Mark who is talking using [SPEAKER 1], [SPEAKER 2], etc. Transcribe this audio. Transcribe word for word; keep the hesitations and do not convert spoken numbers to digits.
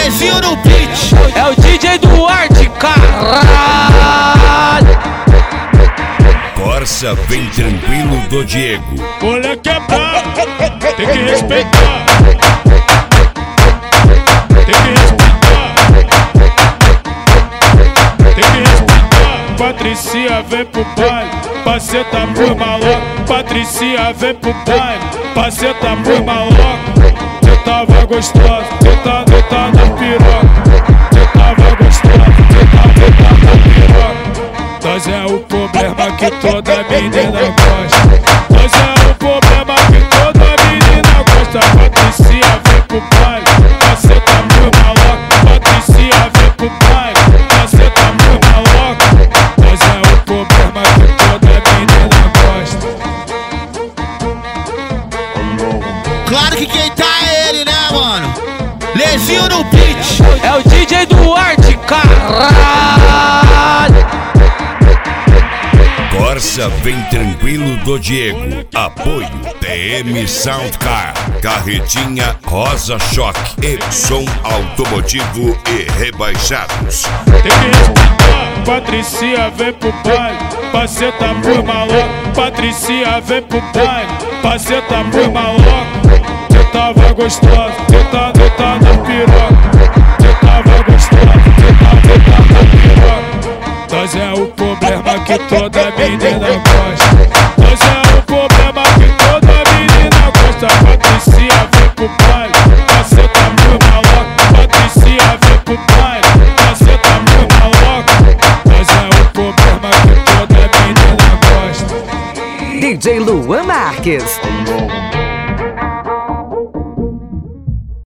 [SPEAKER 1] Lezinho no beat.
[SPEAKER 2] É o D J Duarte, caralho.
[SPEAKER 3] Corsa vem tranquilo do Diego.
[SPEAKER 4] Moleque é brabo, tem que respeitar. Tem que respeitar. Tem que respeitar. Patricia vem pro baile, paceta por maloca. Patricia vem pro baile, paceta por maloca. Cê tava gostosa, cê tá, cê tá na piroca. Cê tava gostosa, cê tá, cê tá na piroca. Nós é o problema que toda menina gosta. Nós é o problema que toda menina gosta. Patricia vem pro baile, paceta por maloca. Patricia vem pro baile, paceta por maloca. Nós é o problema que toda menina gosta.
[SPEAKER 1] Claro que quem tá é ele, né, mano? Lezinho no beat.
[SPEAKER 2] É o D J Duarte, caralho.
[SPEAKER 3] Corsa vem tranquilo do Diego. Apoio T M Soundcar, Carretinha Rosa Choque, Epson Automotivo e Rebaixados.
[SPEAKER 4] Tem que respeitar. Patricia vem pro baile, paceta por maloca. Patricia vem pro baile, paceta por maloca. Cê tava gostosa, cê tá, cê tá na piroca. Cê tava gostosa, cê tá, cê tá na piroca. Nós é o problema que toda menina gosta. Nós é o problema que toda menina gosta. Patricia vem pro baile, paceta por maloca. Patricia vem pro baile, paceta por maloca. Nós é o problema que toda menina gosta.
[SPEAKER 5] D J Luan Marques.